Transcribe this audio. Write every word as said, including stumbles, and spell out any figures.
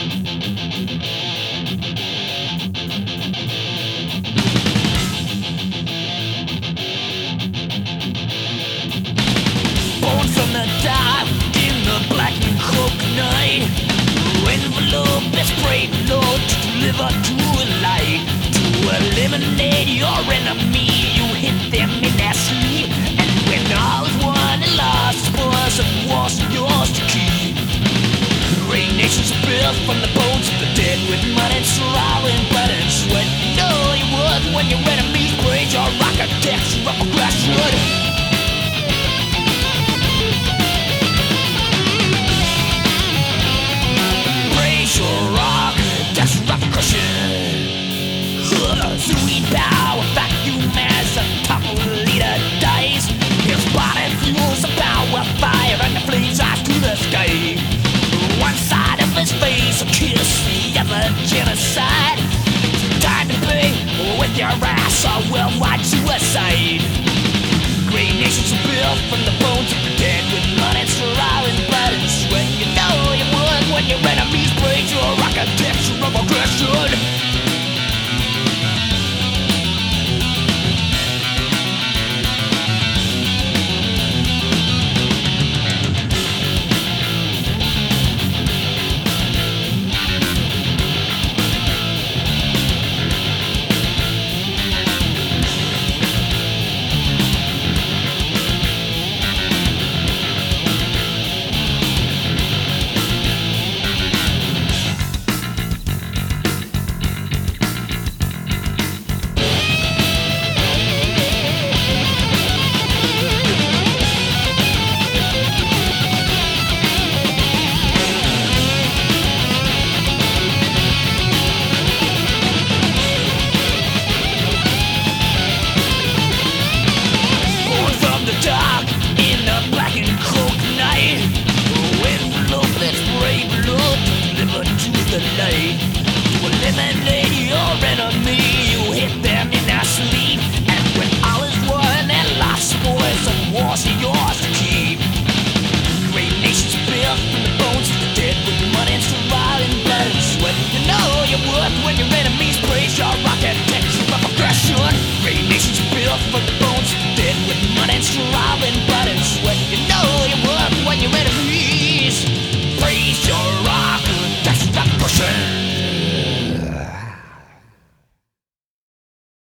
Born from the dark in the black and cold night. Envelope is prayed, Lord, to deliver to a light. To eliminate your enemy, you hit them in their sleep. And when all is won and lost, spoils of war's yours to keep. Great nations are built from the bones of the dead, with mud and sorrow and blood and sweat. You know you would when your enemies praise your architecture of a grasswood. Sweet power, vacuum as a topple leader dies. His body fuels the power fire and the flames rise to the sky. One side of his face a kiss, the other genocide. Time to pay with your ass or worldwide suicide. Great nations are built from the bones of the dead, with blood and sorrow and blood and sweat. You know you would when your enemies praise your architecture of aggression. To eliminate your enemy, you hit them in their sleep. And when all is won and lost, spoils of war's yours to keep. Great nations built from the bones of the dead, with money and survival and blood and sweat. You know you would when your enemies praise your architecture of aggression. Great nations built from the bones of the dead, with money and survival and blood.